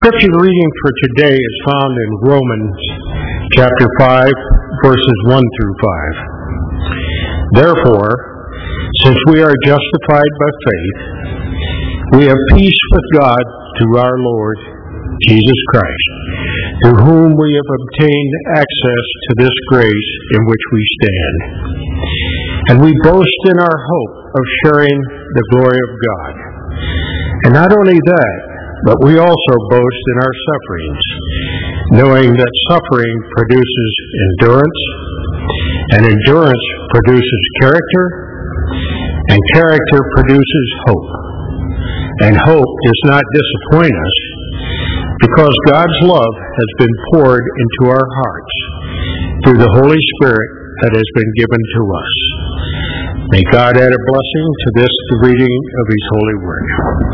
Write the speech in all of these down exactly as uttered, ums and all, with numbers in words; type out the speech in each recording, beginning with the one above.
Scripture reading for today is found in Romans chapter five, verses one through five. Therefore, since we are justified by faith, we have peace with God through our Lord Jesus Christ, through whom we have obtained access to this grace in which we stand. And we boast in our hope of sharing the glory of God. And not only that, but we also boast in our sufferings, knowing that suffering produces endurance, and endurance produces character, and character produces hope. And hope does not disappoint us, because God's love has been poured into our hearts through the Holy Spirit that has been given to us. May God add a blessing to this, the reading of His holy word.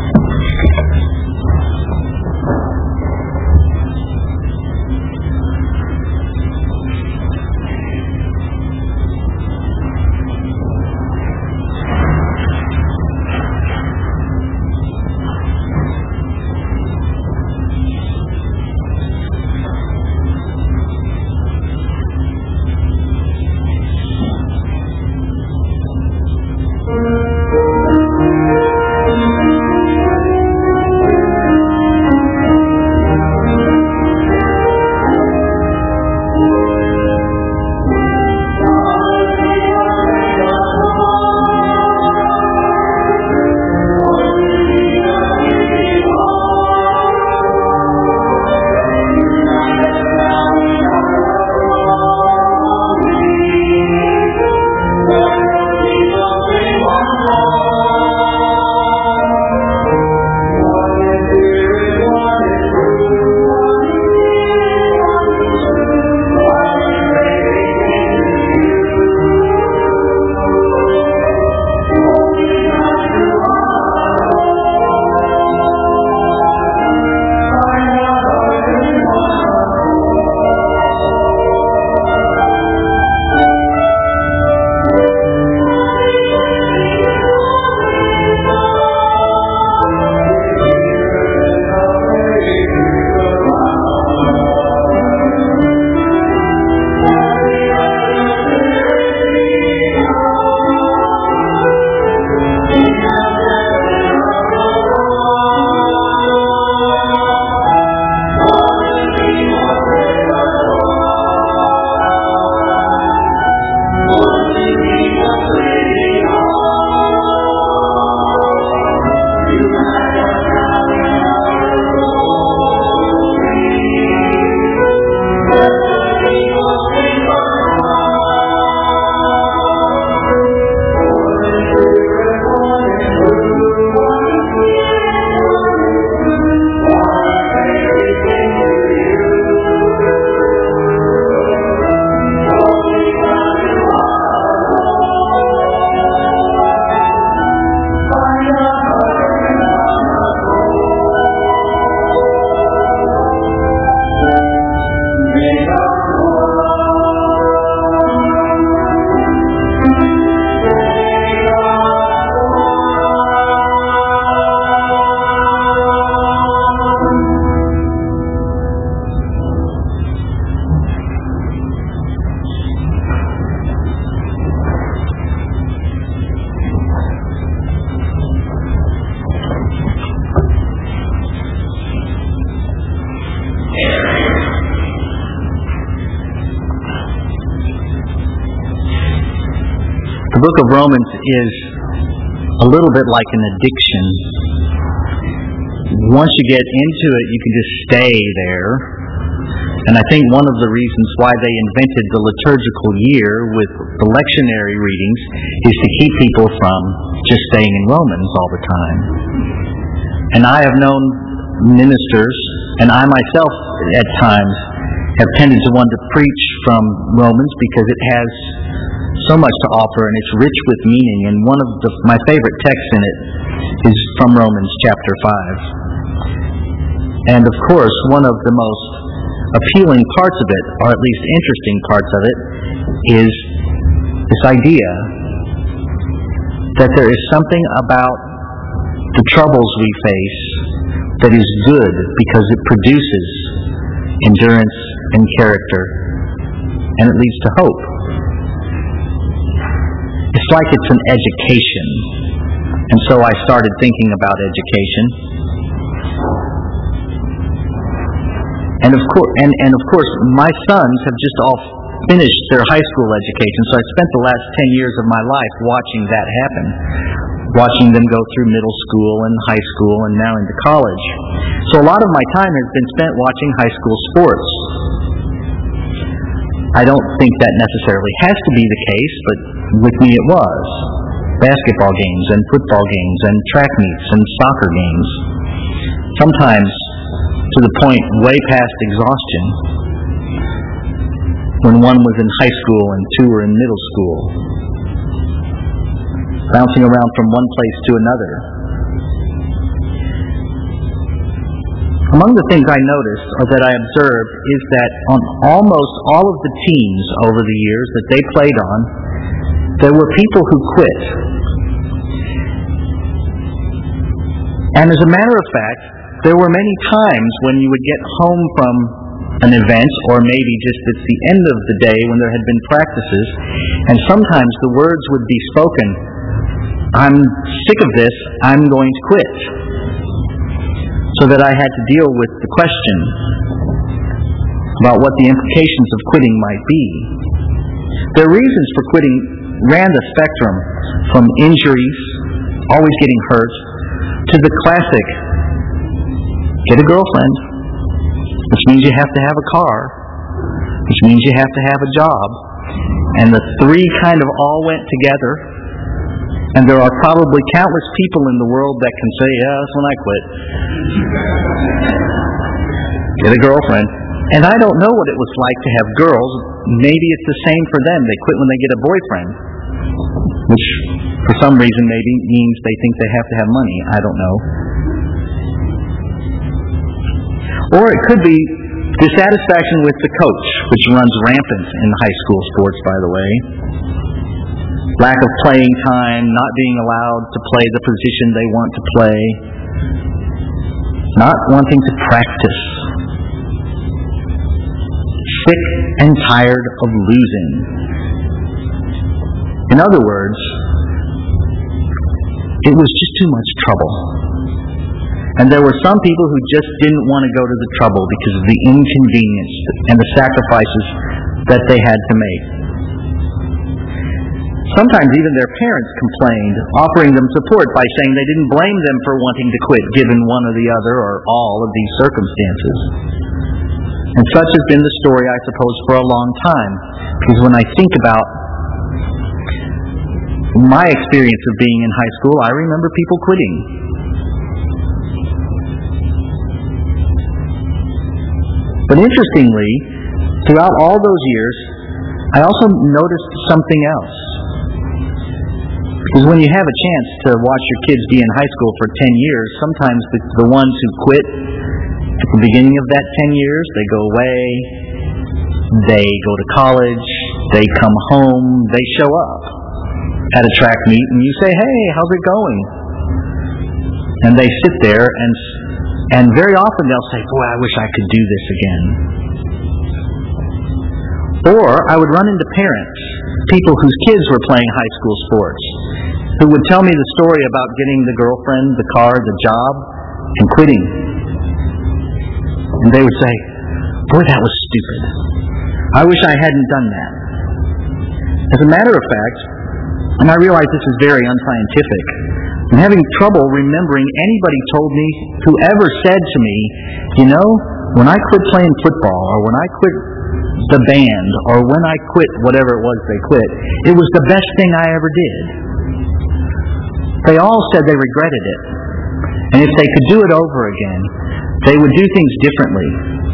The book of Romans is a little bit like an addiction. Once you get into it, you can just stay there. And I think one of the reasons why they invented the liturgical year with the lectionary readings is to keep people from just staying in Romans all the time. And I have known ministers, and I myself at times have tended to want to preach from Romans because it has so much to offer, and it's rich with meaning. And one of the, my favorite texts in it is from Romans chapter five. And of course, one of the most appealing parts of it, or at least interesting parts of it, is this idea that there is something about the troubles we face that is good because it produces endurance and character, and it leads to hope. It's like it's an education. And so I started thinking about education. And of course, and, and of course, my sons have just all finished their high school education, so I spent the last ten years of my life watching that happen, watching them go through middle school and high school and now into college. So a lot of my time has been spent watching high school sports. I don't think that necessarily has to be the case, but with me it was. Basketball games and football games and track meets and soccer games. Sometimes to the point way past exhaustion, when one was in high school and two were in middle school, bouncing around from one place to another. Among the things I noticed, or that I observed, is that on almost all of the teams over the years that they played on, there were people who quit. And as a matter of fact, there were many times when you would get home from an event, or maybe just at the end of the day when there had been practices, and sometimes the words would be spoken, "I'm sick of this, I'm going to quit." So that I had to deal with the question about what the implications of quitting might be. Their reasons for quitting ran the spectrum from injuries, always getting hurt, to the classic, get a girlfriend, which means you have to have a car, which means you have to have a job. And the three kind of all went together. And there are probably countless people in the world that can say, yeah, that's when I quit. Get a girlfriend. And I don't know what it was like to have girls. Maybe it's the same for them. They quit when they get a boyfriend, which for some reason maybe means they think they have to have money. I don't know. Or it could be dissatisfaction with the coach, which runs rampant in high school sports, by the way. Lack of playing time, not being allowed to play the position they want to play, not wanting to practice, sick and tired of losing. In other words, it was just too much trouble. And there were some people who just didn't want to go to the trouble because of the inconvenience and the sacrifices that they had to make. Sometimes even their parents complained, offering them support by saying they didn't blame them for wanting to quit given one or the other or all of these circumstances. And such has been the story, I suppose, for a long time. Because when I think about my experience of being in high school, I remember people quitting. But interestingly, throughout all those years, I also noticed something else. Because when you have a chance to watch your kids be in high school for ten years, sometimes the, the ones who quit at the beginning of that ten years, they go away, they go to college, they come home, they show up at a track meet, and you say, hey, how's it going? And they sit there, and and very often they'll say, boy, I wish I could do this again. Or I would run into parents, people whose kids were playing high school sports, who would tell me the story about getting the girlfriend, the car, the job, and quitting. And they would say, boy, that was stupid. I wish I hadn't done that. As a matter of fact, and I realize this is very unscientific, I'm having trouble remembering anybody told me, whoever said to me, you know, when I quit playing football, or when I quit the band, or when I quit whatever it was they quit, it was the best thing I ever did. They all said they regretted it. And if they could do it over again, they would do things differently.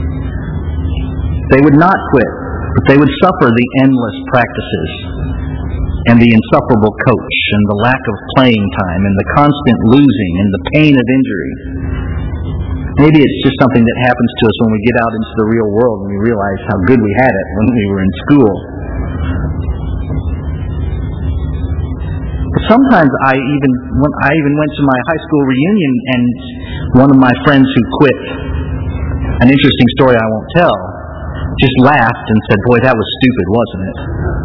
They would not quit, but they would suffer the endless practices, and the insufferable coach, and the lack of playing time, and the constant losing, and the pain of injury. Maybe it's just something that happens to us when we get out into the real world and we realize how good we had it when we were in school. But sometimes I even when I even went to my high school reunion, and one of my friends who quit, an interesting story I won't tell, just laughed and said, "Boy, that was stupid, wasn't it?"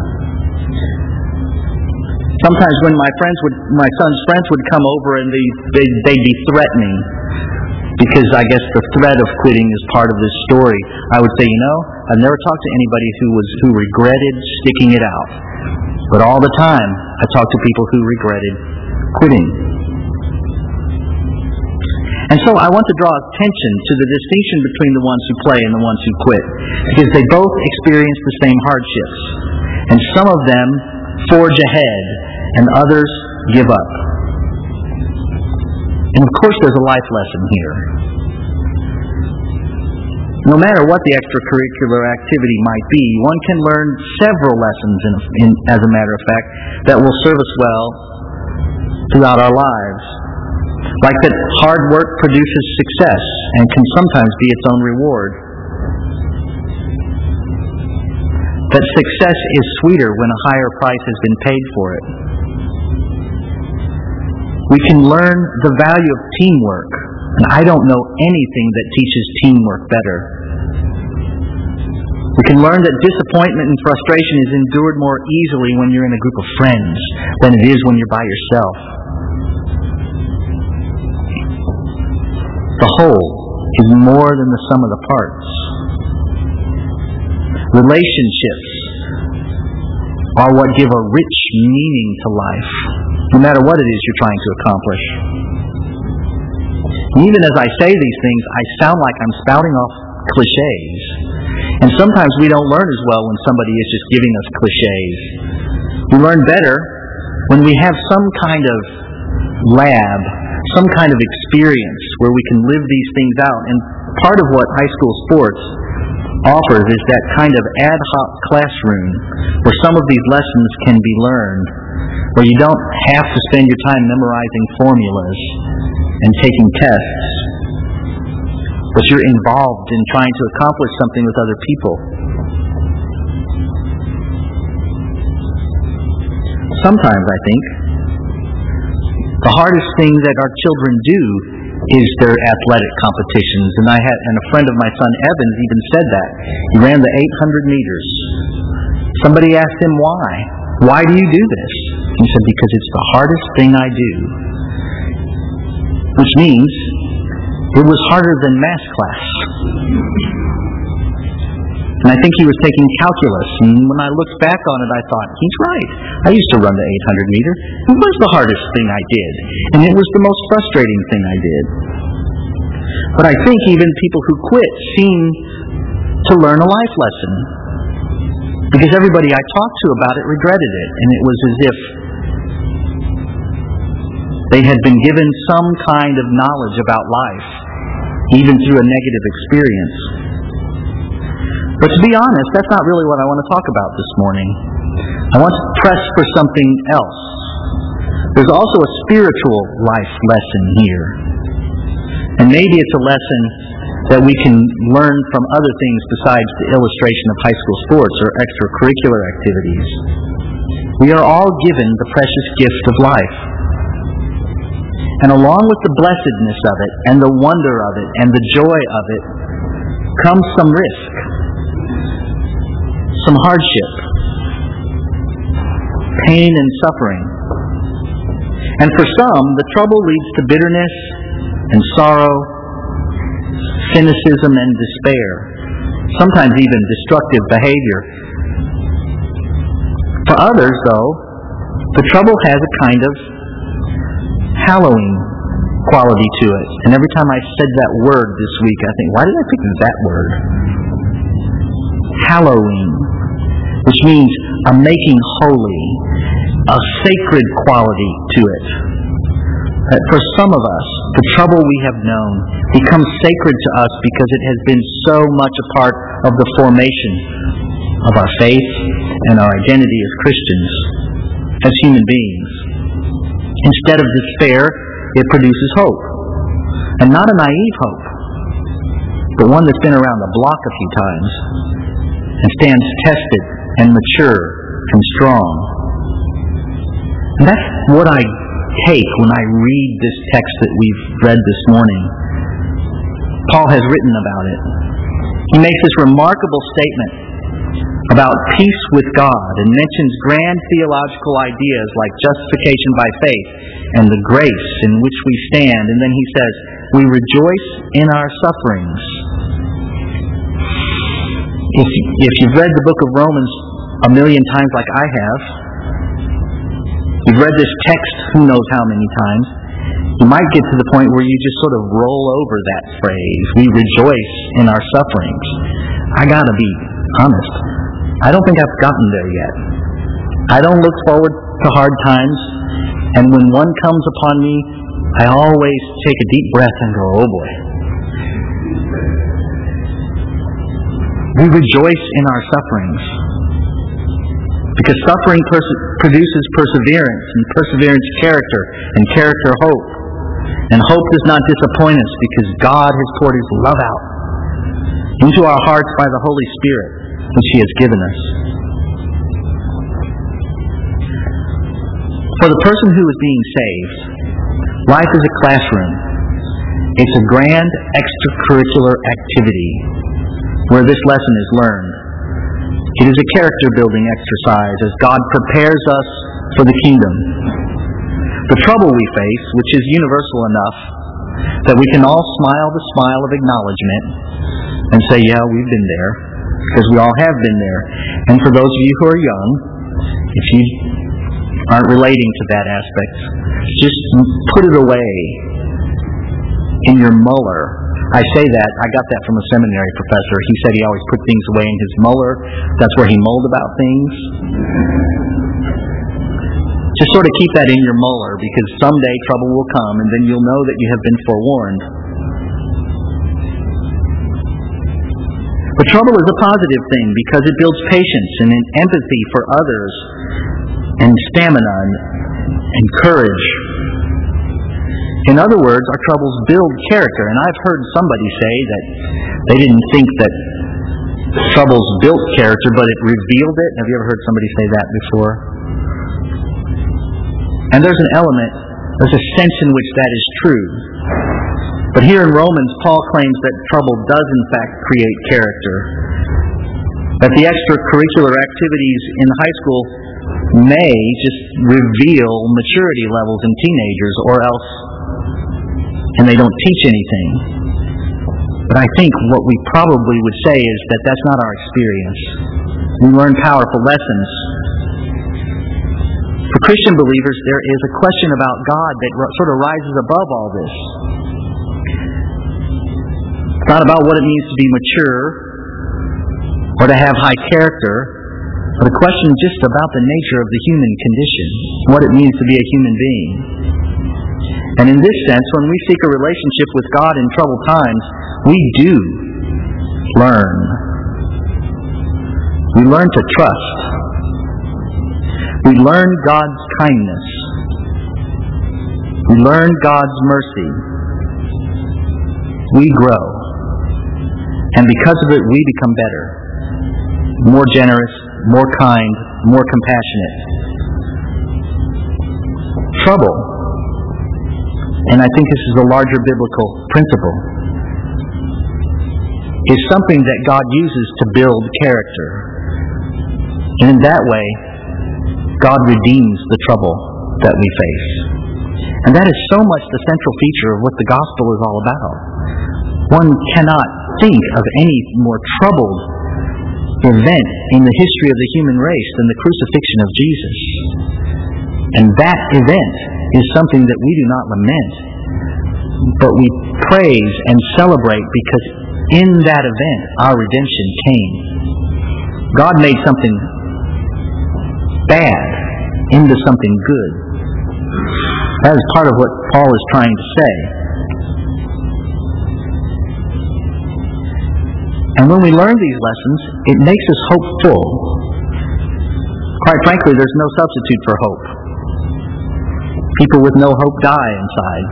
Sometimes when my friends would, my son's friends would come over and they, they, they'd be threatening, because I guess the threat of quitting is part of this story. I would say, you know, I've never talked to anybody who was who regretted sticking it out. But all the time, I talked to people who regretted quitting. And so I want to draw attention to the distinction between the ones who play and the ones who quit, because they both experience the same hardships. And some of them forge ahead, and others give up. And of course there's a life lesson here. No matter what the extracurricular activity might be, one can learn several lessons, in, in, as a matter of fact, that will serve us well throughout our lives. Like that hard work produces success and can sometimes be its own reward. That success is sweeter when a higher price has been paid for it. We can learn the value of teamwork, and I don't know anything that teaches teamwork better. We can learn that disappointment and frustration is endured more easily when you're in a group of friends than it is when you're by yourself. The whole is more than the sum of the parts. Relationships are what give a rich meaning to life, no matter what it is you're trying to accomplish. Even as I say these things, I sound like I'm spouting off cliches. And sometimes we don't learn as well when somebody is just giving us cliches. We learn better when we have some kind of lab, some kind of experience where we can live these things out. And part of what high school sports offers is that kind of ad hoc classroom where some of these lessons can be learned, where you don't have to spend your time memorizing formulas and taking tests, but you're involved in trying to accomplish something with other people. Sometimes, I think, the hardest thing that our children do is their athletic competitions. And I had, and a friend of my son, Evans, even said that. He ran the eight hundred meters. Somebody asked him why. Why do you do this? He said, because it's the hardest thing I do. Which means it was harder than math class. And I think he was taking calculus. And when I looked back on it, I thought, he's right. I used to run the eight hundred meter. It was the hardest thing I did. And it was the most frustrating thing I did. But I think even people who quit seem to learn a life lesson. Because everybody I talked to about it regretted it. And it was as if they had been given some kind of knowledge about life, even through a negative experience. But to be honest, that's not really what I want to talk about this morning. I want to press for something else. There's also a spiritual life lesson here. And maybe it's a lesson that we can learn from other things besides the illustration of high school sports or extracurricular activities. We are all given the precious gift of life. And along with the blessedness of it, and the wonder of it, and the joy of it, comes some risk, some hardship, pain and suffering. And for some, the trouble leads to bitterness and sorrow, cynicism and despair, sometimes even destructive behavior. For others, though, the trouble has a kind of hallowing quality to it. And every time I said that word this week, I think, why did I pick that word? Hallowing, which means a making holy, a sacred quality to it. That for some of us, the trouble we have known becomes sacred to us because it has been so much a part of the formation of our faith and our identity as Christians, as human beings. Instead of despair, it produces hope. And not a naive hope, but one that's been around the block a few times and stands tested and mature and strong. And that's what I take when I read this text that we've read this morning. Paul has written about it. He makes this remarkable statement about peace with God and mentions grand theological ideas like justification by faith and the grace in which we stand. And then he says, we rejoice in our sufferings. If, if you've read the book of Romans a million times like I have, you've read this text who knows how many times, you might get to the point where you just sort of roll over that phrase, we rejoice in our sufferings. I gotta be honest, I don't think I've gotten there yet. I don't look forward to hard times, and when one comes upon me, I always take a deep breath and go, oh boy. We rejoice in our sufferings. Because suffering pers- produces perseverance, and perseverance character, and character hope. And hope does not disappoint us because God has poured His love out into our hearts by the Holy Spirit, which He has given us. For the person who is being saved, life is a classroom. It's a grand extracurricular activity where this lesson is learned. It is a character-building exercise as God prepares us for the kingdom. The trouble we face, which is universal enough that we can all smile the smile of acknowledgement and say, yeah, we've been there, because we all have been there. And for those of you who are young, if you aren't relating to that aspect, just put it away in your muller. I say that, I got that from a seminary professor. He said he always put things away in his muller. That's where he mulled about things. Just sort of keep that in your muller, because someday trouble will come, and then you'll know that you have been forewarned. But trouble is a positive thing, because it builds patience and an empathy for others, and stamina and, and courage. In other words, our troubles build character. And I've heard somebody say that they didn't think that troubles built character, but it revealed it. Have you ever heard somebody say that before? And there's an element, there's a sense in which that is true. But here in Romans, Paul claims that trouble does in fact create character. That the extracurricular activities in high school may just reveal maturity levels in teenagers, or else and they don't teach anything. But I think what we probably would say is that that's not our experience. We learn powerful lessons. For Christian believers, there is a question about God that sort of rises above all this. It's not about what it means to be mature or to have high character, but a question just about the nature of the human condition, what it means to be a human being. And in this sense, when we seek a relationship with God in troubled times, we do learn. We learn to trust. We learn God's kindness. We learn God's mercy. We grow. And because of it, we become better, more generous, more kind, more compassionate. Trouble, and I think this is a larger biblical principle, is something that God uses to build character. And in that way, God redeems the trouble that we face. And that is so much the central feature of what the gospel is all about. One cannot think of any more troubled event in the history of the human race than the crucifixion of Jesus. And that event is something that we do not lament, but we praise and celebrate, because in that event our redemption came. God made something bad into something good. That is part of what Paul is trying to say. And when we learn these lessons, it makes us hopeful. Quite frankly, there's no substitute for hope. People with no hope die inside.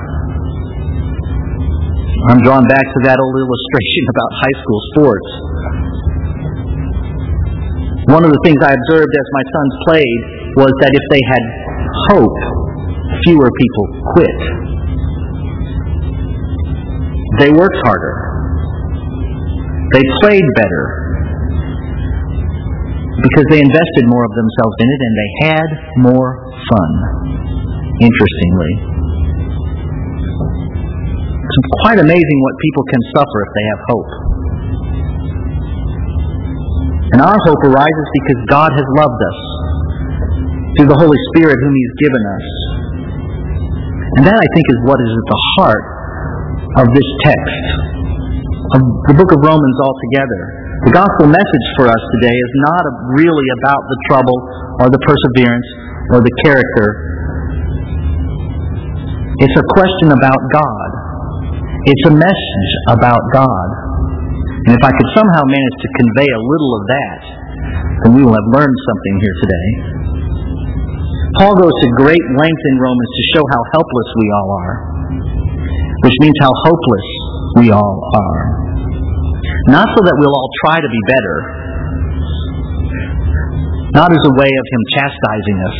I'm drawn back to that old illustration about high school sports. One of the things I observed as my sons played was that if they had hope, fewer people quit. They worked harder. They played better because they invested more of themselves in it, and they had more fun, interestingly. It's quite amazing what people can suffer if they have hope. And our hope arises because God has loved us through the Holy Spirit whom He's given us. And that, I think, is what is at the heart of this text, of the book of Romans altogether. The gospel message for us today is not really about the trouble or the perseverance or the character. It's a question about God. It's a message about God. And if I could somehow manage to convey a little of that, then we will have learned something here today. Paul goes to great length in Romans to show how helpless we all are, which means how hopeless we all are. Not so that we'll all try to be better, not as a way of Him chastising us,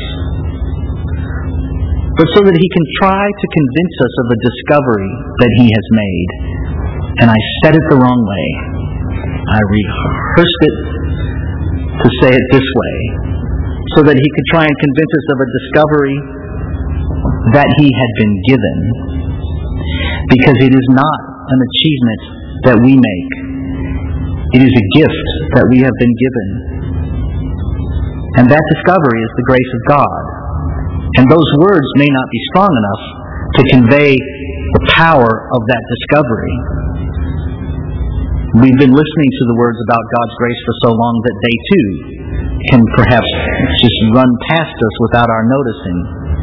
but so that He can try to convince us of a discovery that He has made. And I said it the wrong way. I rehearsed it to say it this way, so that He could try and convince us of a discovery that He had been given. Because it is not an achievement that we make. It is a gift that we have been given. And that discovery is the grace of God. And those words may not be strong enough to convey the power of that discovery. We've been listening to the words about God's grace for so long that they too can perhaps just run past us without our noticing.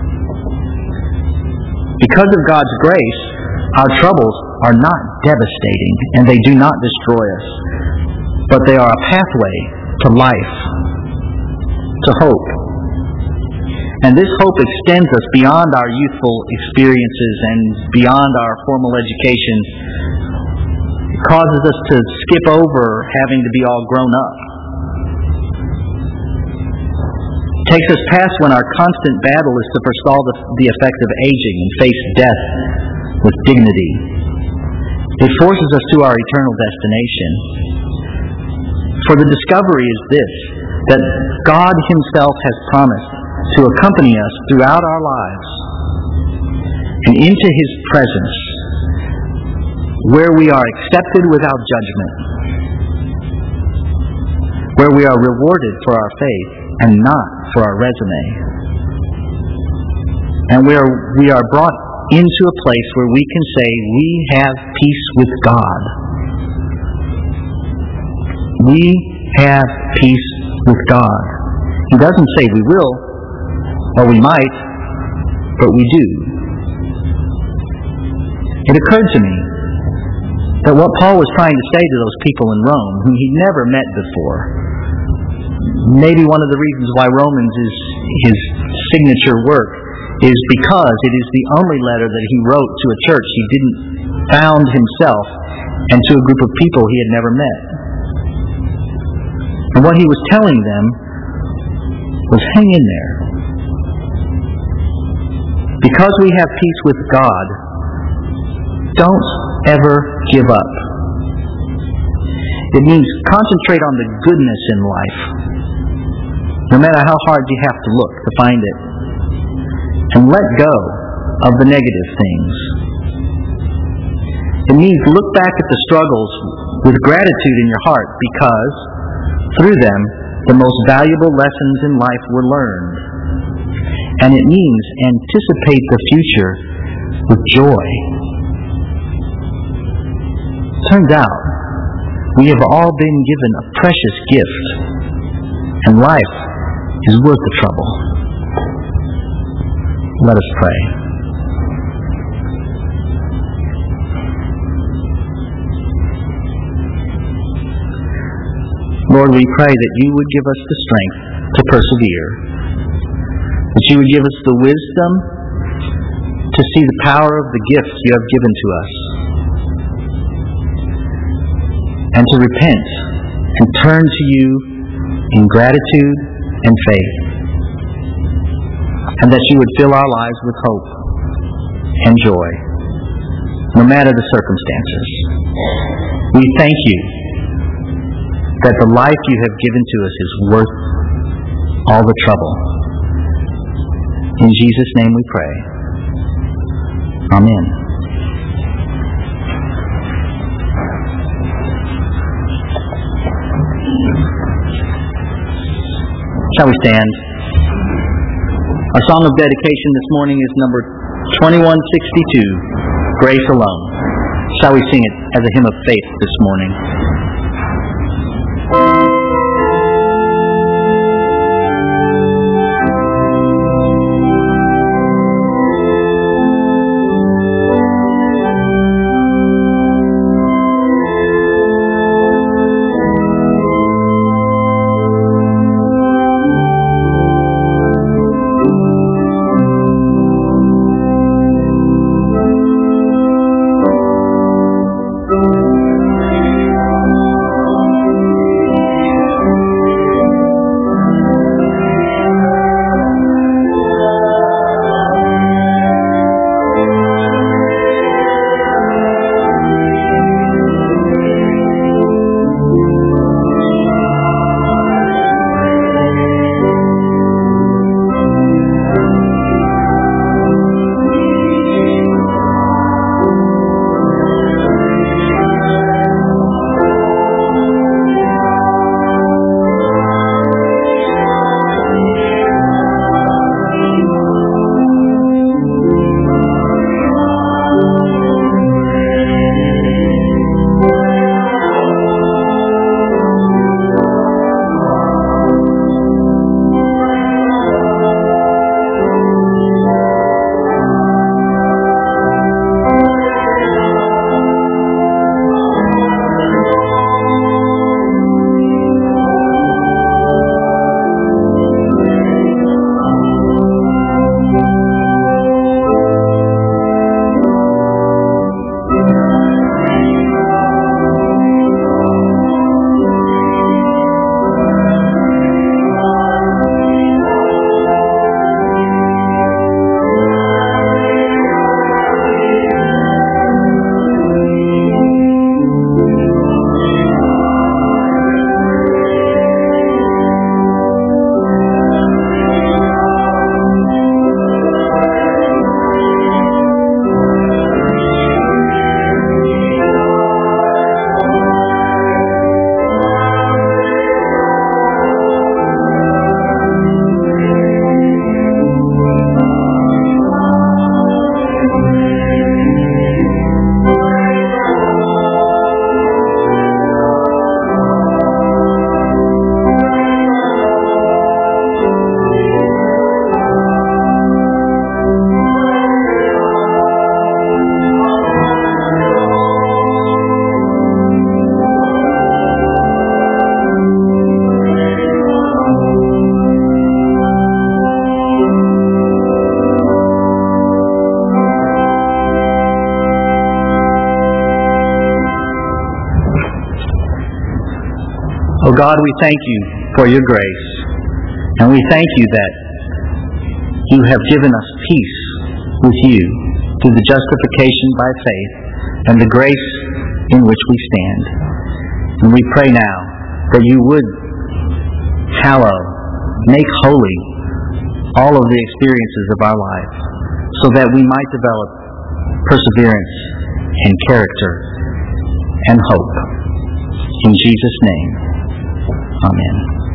Because of God's grace, our troubles are not devastating and they do not destroy us, but they are a pathway to life, to hope. And this hope extends us beyond our youthful experiences and beyond our formal education. It causes us to skip over having to be all grown up. It takes us past when our constant battle is to forestall the, the effects of aging and face death with dignity. It forces us to our eternal destination. For the discovery is this, that God Himself has promised to accompany us throughout our lives and into His presence, where we are accepted without judgment, where we are rewarded for our faith and not for our resume, and where we are brought into a place where we can say we have peace with God. We have peace with God. He doesn't say we will, or we might, but we do. It occurred to me that what Paul was trying to say to those people in Rome, whom he'd never met before, maybe one of the reasons why Romans is his signature work, is because it is the only letter that he wrote to a church he didn't found himself and to a group of people he had never met. And what he was telling them was, hang in there. Because we have peace with God, don't ever give up. It means concentrate on the goodness in life, no matter how hard you have to look to find it. And let go of the negative things. It means look back at the struggles with gratitude in your heart, because through them the most valuable lessons in life were learned. And it means anticipate the future with joy. Turns out we have all been given a precious gift, and life is worth the trouble. Let us pray. Lord, we pray that you would give us the strength to persevere, that you would give us the wisdom to see the power of the gifts you have given to us, and to repent and turn to you in gratitude and faith. and that you would fill our lives with hope and joy, no matter the circumstances. We thank you that the life you have given to us is worth all the trouble. In Jesus' name we pray. Amen. Shall we stand? Our song of dedication this morning is number twenty-one sixty-two, Grace Alone. Shall we sing it as a hymn of faith this morning? Oh God, we thank you for your grace, and we thank you that you have given us peace with you through the justification by faith and the grace in which we stand. And we pray now that you would hallow, make holy all of the experiences of our life, so that we might develop perseverance and character and hope. In Jesus' name, amen.